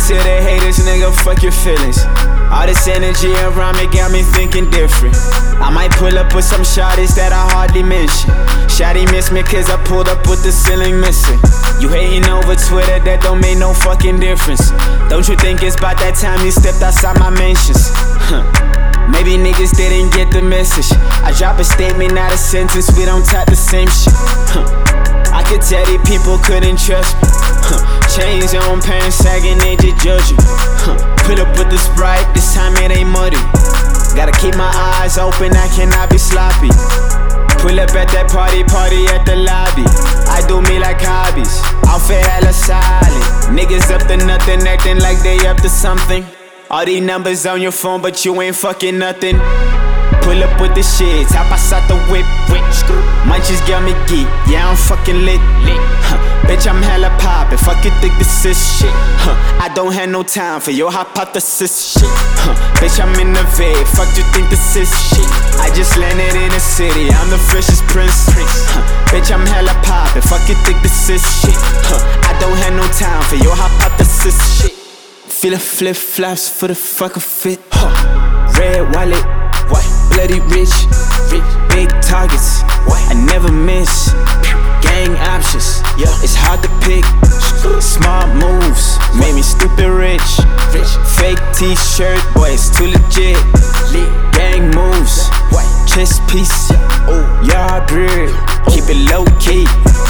to the haters, nigga, fuck your feelings. All this energy around me got me thinking different. I might pull up with some shawties that I hardly mention. Shawty miss me cause I pulled up with the ceiling missing. You hating over Twitter, that don't make no fucking difference. Don't you think it's about that time you stepped outside my mentions? Maybe niggas didn't get the message. I drop a statement, not a sentence, we don't type the same shit. I could tell these people couldn't trust me. Chains on pants sagging, they just judge you. Put up with the Sprite, this time it ain't muddy. Gotta keep my eyes open, I cannot be sloppy. Pull up at that party at the lobby. I do me like hobbies, outfit hella solid. Niggas up to nothing, acting like they up to something. All these numbers on your phone, but you ain't fucking nothing. Pull up with the shit, hop outside the whip. Munchies got me geek, yeah, I'm fucking lit. Bitch, I'm hella poppin', fuck you think this is shit. I don't have no time for your hypothesis shit. Bitch, I'm in the vape, fuck you think this is shit. I just landed in the city, I'm the freshest prince. Bitch, I'm hella poppin', fuck you think this is shit. I don't have no time for your hypothesis shit. Feelin' flip-flops for the fucking fit. Red wallet, bloody rich, big targets, I never miss. Gang options, it's hard to pick. Smart moves, made me stupid rich. Fake t-shirt, boy, it's too legit. Gang moves, chest piece, yard bird, keep it low key.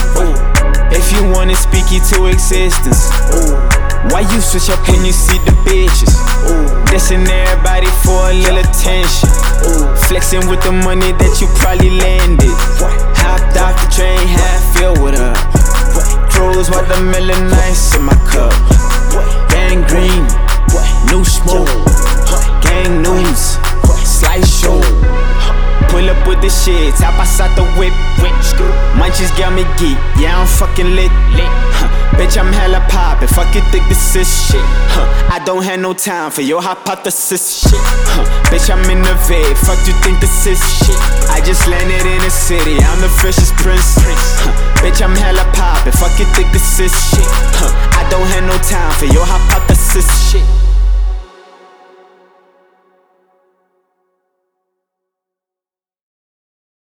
If you wanna speak it to existence, why you switch up when you see the bitches? Dissing everybody for a little attention. Flexing with the money that you probably landed. Hopped off the train, half filled with her. Cruise watermelon ice in my cup. Gang green, new smoke. Gang news, slideshow. Pull up with the shit, hop outside the whip. Munchies got me geek, yeah, I'm fucking lit. Bitch, I'm hella poppin', fuck you think this is shit. I don't have no time for your hypothesis shit. Bitch, I'm in the vape, fuck you think this is shit. I just landed in the city, I'm the freshest prince. Bitch, I'm hella poppin', fuck you think this is shit. I don't have no time for your hypothesis shit.